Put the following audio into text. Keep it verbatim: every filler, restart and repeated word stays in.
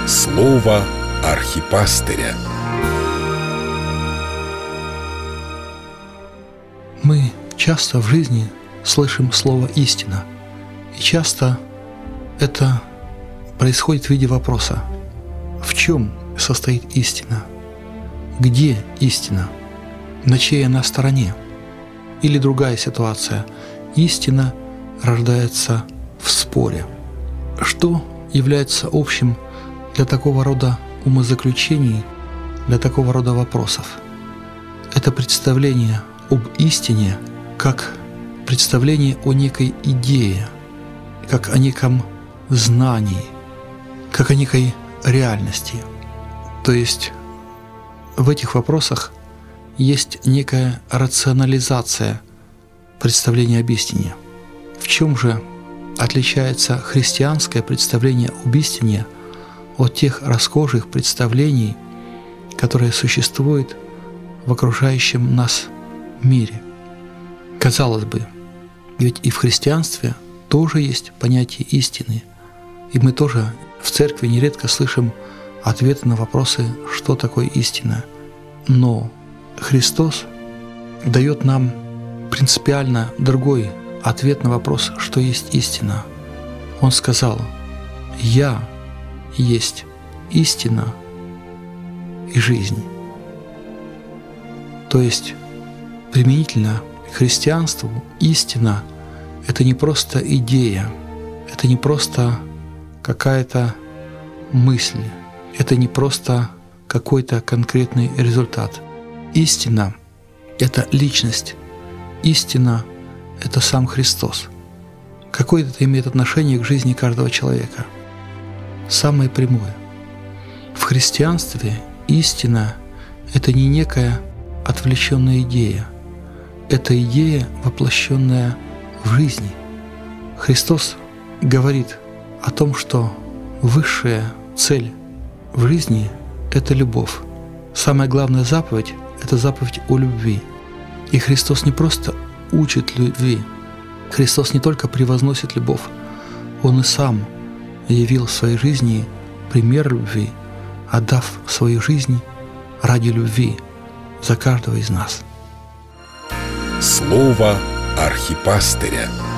Слово архипастыря. Мы часто в жизни слышим слово «истина», и часто это происходит в виде вопроса: в чем состоит истина? Где истина? На чьей она стороне? Или другая ситуация: истина рождается в споре. Что является общим для такого рода умозаключений, для такого рода вопросов? Это представление об истине как представление о некой идее, как о неком знании, как о некой реальности. То есть в этих вопросах есть некая рационализация представления об истине. В чем же отличается христианское представление об истине от тех расхожих представлений, которые существуют в окружающем нас мире? Казалось бы, ведь и в христианстве тоже есть понятие истины, и мы тоже в церкви нередко слышим ответы на вопросы, что такое истина. Но Христос дает нам принципиально другой ответ на вопрос, что есть истина. Он сказал: «Я есть истина и жизнь». То есть применительно к христианству истина — это не просто идея, это не просто какая-то мысль, это не просто какой-то конкретный результат. Истина — это личность, истина — это сам Христос. Какое это имеет отношение к жизни каждого человека? Самое прямое. В христианстве истина — это не некая отвлеченная идея, это идея, воплощенная в жизни. Христос говорит о том, что высшая цель в жизни — это любовь. Самая главная заповедь — это заповедь о любви. И Христос не просто учит любви, Христос не только превозносит любовь, Он и Сам явил в своей жизни пример любви, отдав свою жизнь ради любви за каждого из нас. Слово архипастыря.